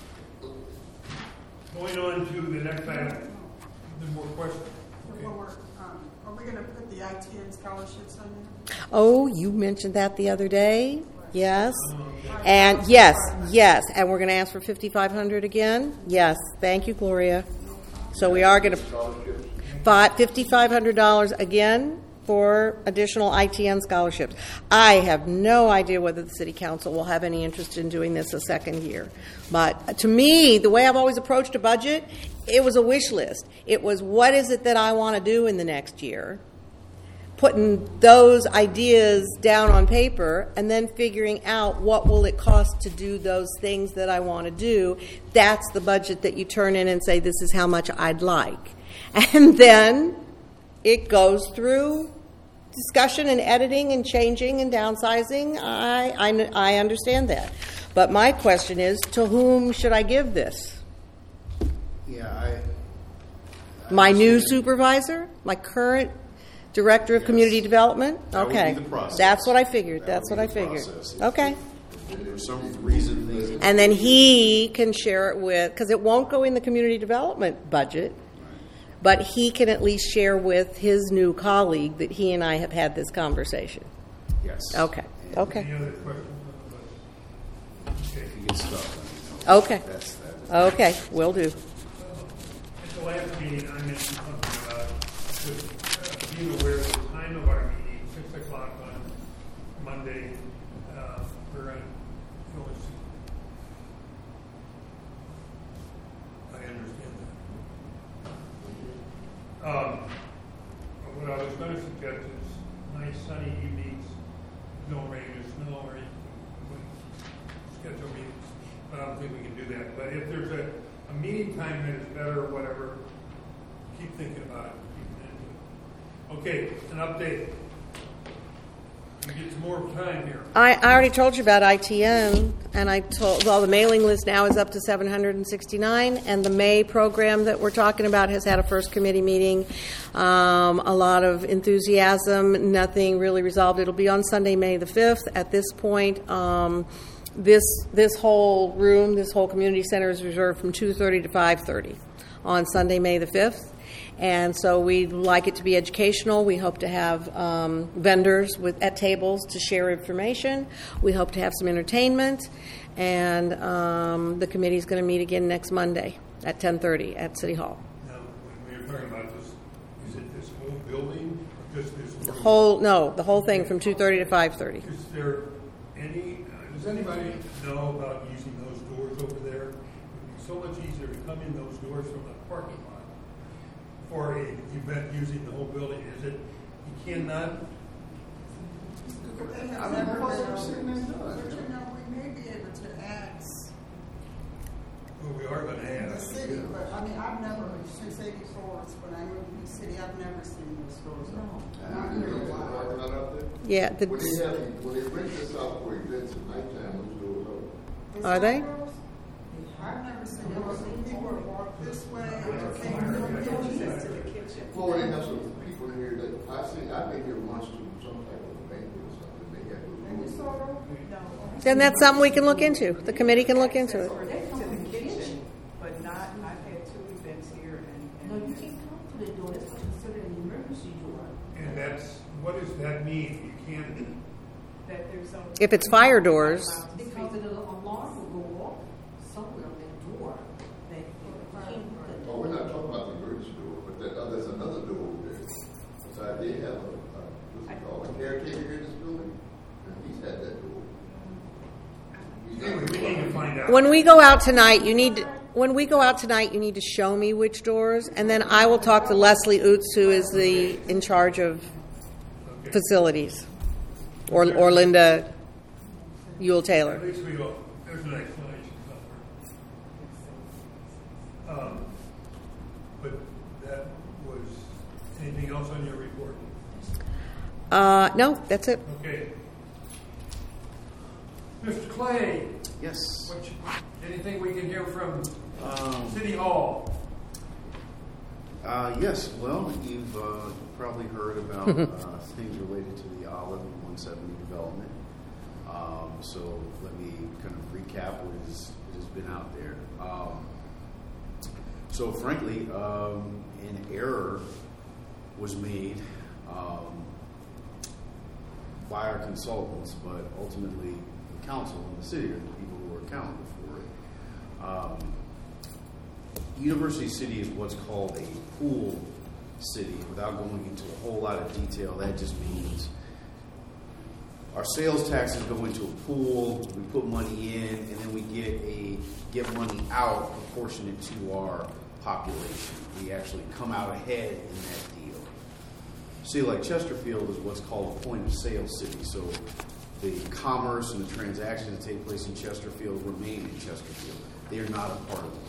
Going on to the next item. Any more questions? Before we're, um, are we going to put the I T N scholarships on there? Oh, you mentioned that the other day. Yes. And yes, yes. And we're going to ask for fifty-five hundred dollars again? Yes. Thank you, Gloria. So we are going to fifty-five hundred dollars again for additional I T N scholarships. I have no idea whether the City Council will have any interest in doing this a second year. But to me, the way I've always approached a budget, it was a wish list. It was, what is it that I want to do in the next year? Putting those ideas down on paper and then figuring out what will it cost to do those things that I want to do. That's the budget that you turn in and say, this is how much I'd like. And then it goes through discussion and editing and changing and downsizing. I, I, I understand that. But my question is, to whom should I give this? Yeah, I. I My new understand. supervisor? My current director of Yes. community development? That would Okay. be the process. That's what I figured. That That's would what be I the figured. process. If- Okay. If for some reason they. And then he can share it with, because it won't go in the community development budget, but he can at least share with his new colleague that he and I have had this conversation. Yes. Okay. And Okay. Any other questions on the budget? Okay. If you get stuff, let me know. Okay. That's that. Okay. Will do. At the last meeting, I mentioned something about just uh, being aware of the time of our meeting, six o'clock on Monday. Uh, we're going to go and see. I understand that. Um, what I was going to suggest is nice sunny evenings, no rain or snow or anything. We schedule meetings, but I don't think we can do that. But if there's a, a meeting time that is better or whatever, keep thinking about it. Keep into it. Okay, an update. You get some more time here. I, I already told you about I T M, and I told, well, the mailing list now is up to seven hundred sixty-nine, and the May program that we're talking about has had a first committee meeting. Um, a lot of enthusiasm, nothing really resolved. It'll be on Sunday, May the fifth. At this point, um, this this whole room, this whole community center is reserved from two thirty to five thirty on Sunday, May the fifth. And so we'd like it to be educational. We hope to have um, vendors with at tables to share information. We hope to have some entertainment. And um, the committee is going to meet again next Monday at ten thirty at City Hall. Now, when we were talking about this, is it this whole building or just this The room? whole, no, the whole thing from two thirty to five thirty. Is there any, uh, does anybody know about using those doors over there? It would be so much easier to come in those doors from the parking lot for a event using the whole building. Is it, you cannot? They have I've never never been seen this done. But you know, we may be able to ask Well, we are going to the have. city, but I mean, I've never, since eighty-four, when I moved to the city, I've never seen those stores. And Not you in a know, while. parking lot out there? Yeah, When they the, have, when they rent this out for events at nighttime, those doors open. The Are they? sidewalks, I've never seen them. People would walk this way, or came from the kitchen to the kitchen. Well, they have some people in here that, I see, I've been here once to some type of banquet or something, they have those And you doors. saw them? No. then that's something we can look into. The committee can look into it. Or they come to the kitchen, but not, I've had two events here and. and- No, you can't come to the door, that's considered an emergency door. And that's, what does that mean? You can't, That there's some. If it's fire doors. Because the alarm will go off somewhere on that door. That you can't, Oh, we're not talking about the emergency door, but that, uh, there's another door over there. So I did have a, uh, what's it called, a caretaker here in this building, and he's had that door. He's not- anyway, we need to find out. When we go out tonight, you need to, when we go out tonight, you need to show me which doors, and then I will talk to Leslie Oots, who is the in charge of Okay. facilities, or or Linda Ewell Taylor. At least we go, there's an explanation somewhere. Um, But that was, anything else on your report? Uh, no, that's it. Okay. Mister Clay, Yes. what you- anything we can hear from Um, City Hall? Uh, yes, well, you've uh, probably heard about uh, things related to the Olive and one seventy development. Um, so let me kind of recap what has, what has been out there. Um, so frankly, um, an error was made um, by our consultants, but ultimately the council and the city are the people who are accountable for it. Um, University City is what's called a pool city. Without going into a whole lot of detail, that just means our sales taxes go into a pool, we put money in, and then we get a get money out proportionate to our population. We actually come out ahead in that deal. City like Chesterfield is what's called a point of sale city. So the commerce and the transactions that take place in Chesterfield remain in Chesterfield. They are not a part of it.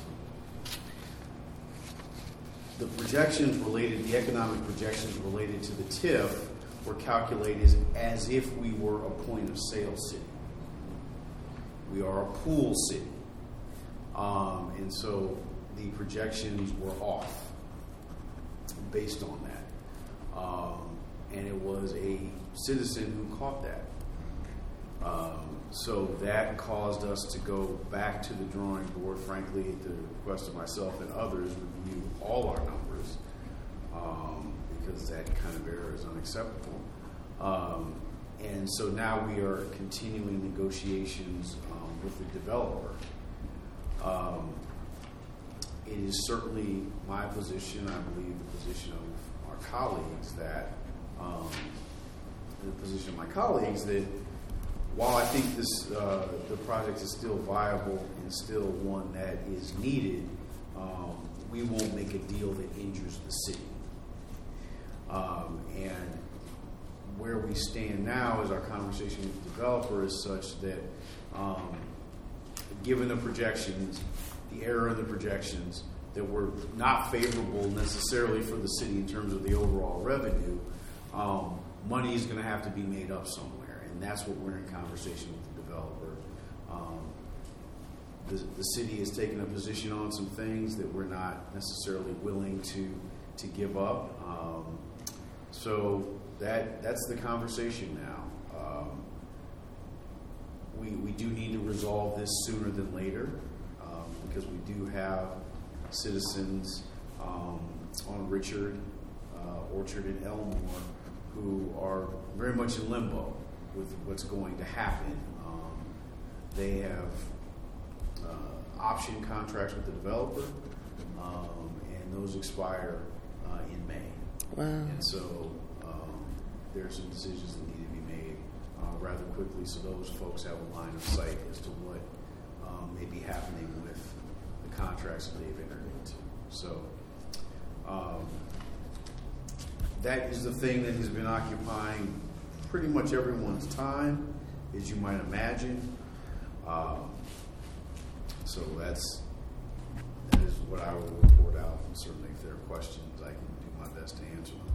The projections related, the economic projections related to the T I F were calculated as if we were a point of sale city. We are a pool city. Um, and so the projections were off based on that. Um, and it was a citizen who caught that. Um, so that caused us to go back to the drawing board, frankly, at the request of myself and others, review all our numbers, um, because that kind of error is unacceptable. Um, and so now we are continuing negotiations um, with the developer. Um, it is certainly my position, I believe the position of our colleagues, that um, the position of my colleagues that while I think this uh, the project is still viable and still one that is needed, um, we won't make a deal that injures the city. Um, and where we stand now is our conversation with the developer is such that, um, given the projections, the error in the projections that were not favorable necessarily for the city in terms of the overall revenue, um, money is going to have to be made up somewhere. and that's what we're in conversation with the developer. Um, the, the city has taken a position on some things that we're not necessarily willing to to give up. Um, so that that's the conversation now. Um, we we do need to resolve this sooner than later um, because we do have citizens um, on Richard, uh, Orchard, and Elmore who are very much in limbo with what's going to happen. Um, they have uh, option contracts with the developer, um, and those expire uh, in May. Wow. And so um, there are some decisions that need to be made uh, rather quickly, so those folks have a line of sight as to what um, may be happening with the contracts that they've entered into. So um, that is the thing that has been occupying pretty much everyone's time, as you might imagine. Um, so that's that is what I will report out. And certainly, if there are questions, I can do my best to answer them.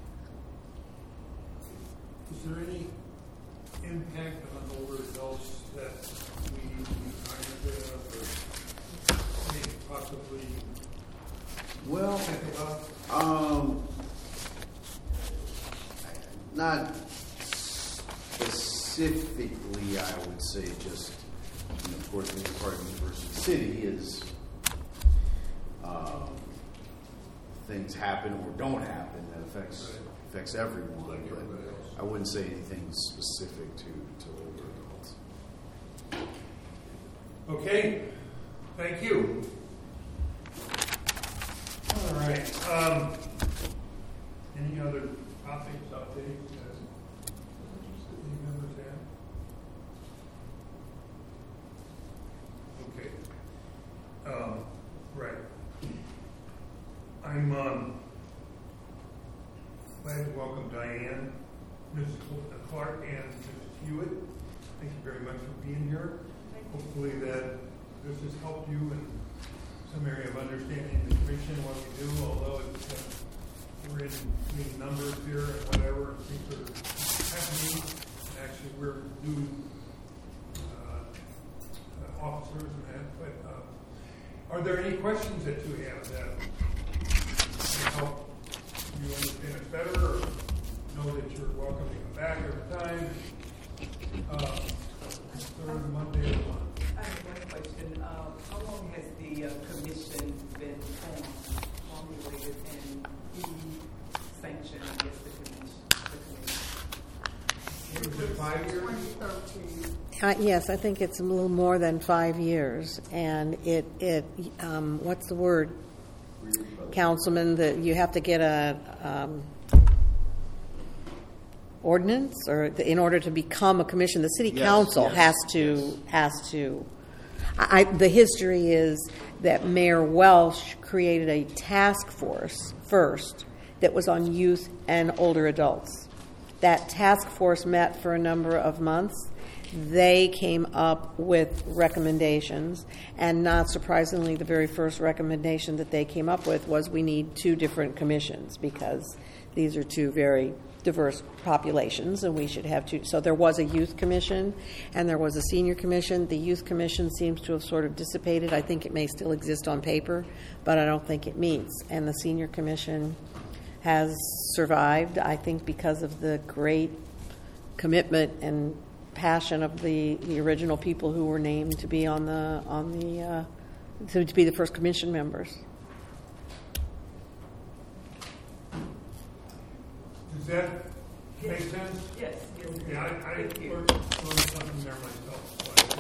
Is there any impact on older adults that we need to be cognizant of, or maybe possibly Well, think about? um, not specifically, I would say just, you know, of course, being part of University City is um, things happen or don't happen that affects Right. affects everyone. Like but everybody else. I wouldn't say anything specific to, to older adults. Okay, thank you. All right. Um, any other topics, updates that any members have? Okay. Um, right. I'm um, glad to welcome Diane, Missus Clark, and Missus Hewitt. Thank you very much for being here. Hopefully that this has helped you in some area of understanding the commission, what we do, although it's, uh, we're in between numbers here and whatever, and things are happening. Actually, we're new uh, uh, officers and that, but uh, are there any questions that you have that can help you understand us better, or know that you're welcome to come back every time? Uh, third Monday of the month. I have one question. Uh, how long has the uh, commission been formed, formulated, and who sanctioned, I guess, the commission? The commission? Was it five years? twenty thirteen. Uh, yes, I think it's a little more than five years, and it it um, what's the word, Councilman? That you have to get a um, ordinance, or the, in order to become a commission, the city Yes, council yes, has to yes. has to. I, the history is that Mayor Welsh created a task force first that was on youth and older adults. That task force met for a number of months. They came up with recommendations, and not surprisingly, the very first recommendation that they came up with was we need two different commissions because these are two very diverse populations, and we should have two. So there was a youth commission, and there was a senior commission. The youth commission seems to have sort of dissipated. I think it may still exist on paper, but I don't think it meets. And the senior commission has survived, I think, because of the great commitment and passion of the, the original people who were named to be on the on the uh, to, to be the first commission members. Does that make sense? Yes, yes. Yeah, I, I Thank you. learned, learned something there myself. So I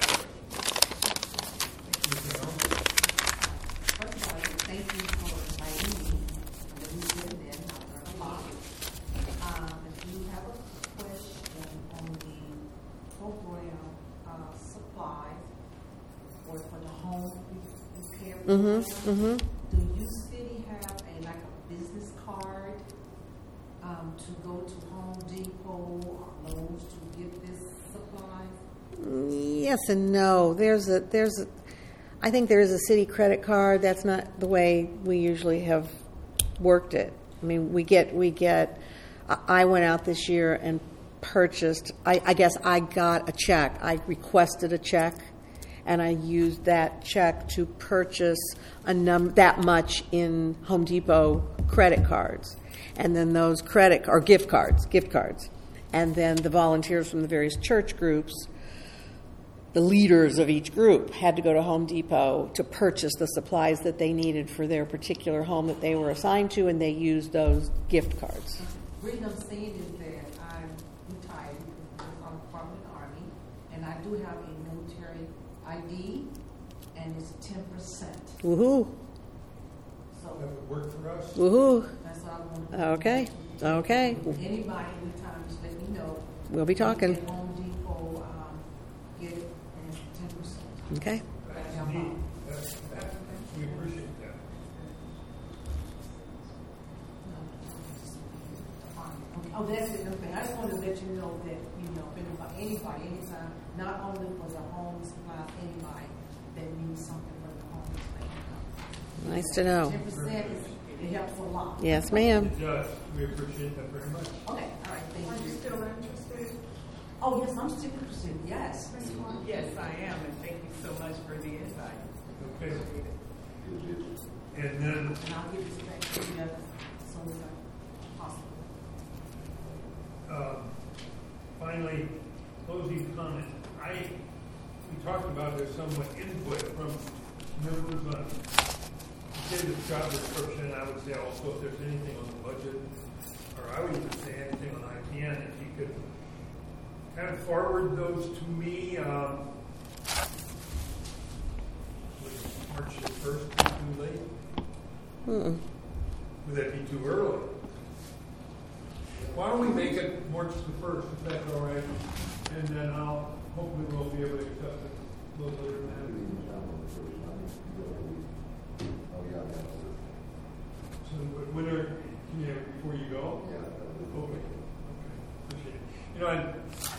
Anything else? First of all, thank you for inviting me. I didn't get it in, I learned a lot. Um, if you have a question on the program, uh, supplies, or for the home repair program, Mm-hmm. Mm-hmm. do you city have a, like a business card, um, to go to Home Depot or Lowe's to get this supplies? Yes and no. There's a there's a, I think there is a city credit card. That's not the way we usually have worked it. I mean, we get we get. I I went out this year and purchased, I, I guess I got a check. I requested a check, and I used that check to purchase a num- that much in Home Depot credit cards. And then those credit, or gift cards, gift cards. And then the volunteers from the various church groups, the leaders of each group, had to go to Home Depot to purchase the supplies that they needed for their particular home that they were assigned to, and they used those gift cards. The reason I'm saying is that I'm retired from from the Army, and I do have a military I D, and it's ten percent. Woohoo! So That would work for us. Woohoo! that's all I want to do. Okay, okay. Anybody, anytime, just let me know. We'll be talking. At Home Depot, um, get it, and it's ten percent. Okay. That's neat. That's, that, we appreciate that. Oh, that's it. Okay. I just wanted to let you know that, you know, if anybody, anybody, anytime, not only for the home supplies, anybody that needs something for the home, let me know. Nice to know. Ten percent is, it helps a lot. Yes, ma'am. It does. We appreciate that very much. Okay, all right, thank Are you you. still interested? Oh, yes, I'm still interested, yes. Yes, I am, and thank you so much for the insight. Okay. Appreciate it. And then, And I'll give this back to you as soon as I possible. um, finally, closing comment. I, we talked about this somewhat input from members on, say the job description. I would say also if there's anything on the budget, or I would even say anything on I P N, if you could kind of forward those to me. Um, was March the first too late? Mm-mm. Would that be too early? Why don't we make it March the first, if that's all right? And then I'll, hopefully we'll be able to accept it a little later than that. So when are, you know, before you go? Yeah. Okay. Okay. Appreciate it. You know, I'm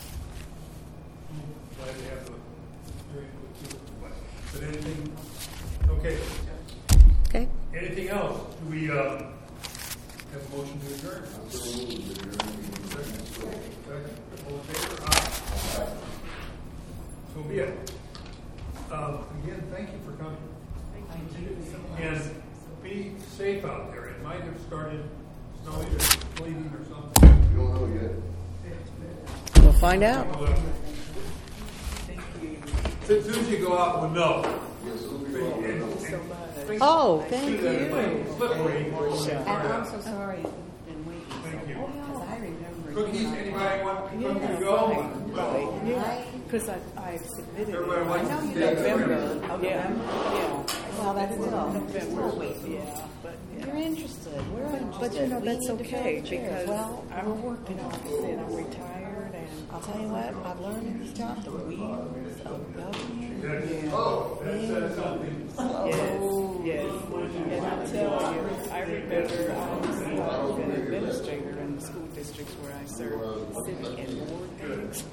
glad to have the hearing with you. But anything, okay. Okay. Anything else? Do we, uh, have a motion to adjourn? Second. Second. All in favor? Aye. So be it. Um, again, thank you for coming. Thank you so much. And be safe out there. It might have started snowing or sleeting or something. We don't know yet. We'll find out. Thank you. As soon as you go out, we'll know. Yes, we'll be all right. Thank you so much. Oh, thank See that it you. might slippery. And I'm so sorry you've been waiting. Thank you. Because I remember. Cookies, anybody want cookies to Yeah, go? right, right. Because I, I submitted it. Everybody wants I know to you stay. November. Okay, yeah. Yeah. Well, that's still. November. Yeah, but. Yeah. You're interested. We're interested. But you know, We that's need to okay fill chairs. because Well, I'm we're working you know, on like I it. said, I'm retired and I'll tell you what, I've learned in this job the wheels of government. That's- Yeah. Oh, that says something. Yes, yes. And I tell you, I remember I was uh, an administrator in the school districts where I served civic and board things.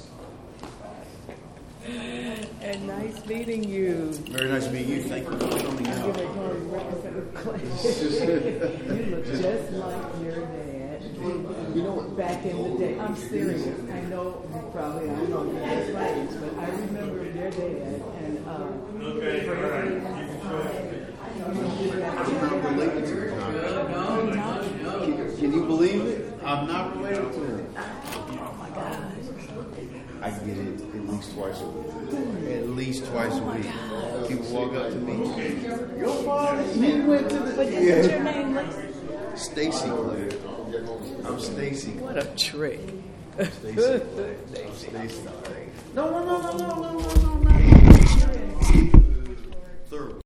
And nice meeting you. Very nice to meet you. Thank you for coming out. You look just like your dad. You know, back in the day. I'm serious. I know you probably I don't know your age, but I remember your dad and uh Okay, all right. You can show it. I'm not related to him. Can you believe it? I'm not related to him. oh my God. I get it at least twice a week. At least twice a week. People walk up to me. Your father, he went to the. But isn't your name like Stacy Claire. I'm Stacy. what a trick. Stacy Claire. I'm Stacy Claire. No, no, no, no, no, no, no, no, no. Third.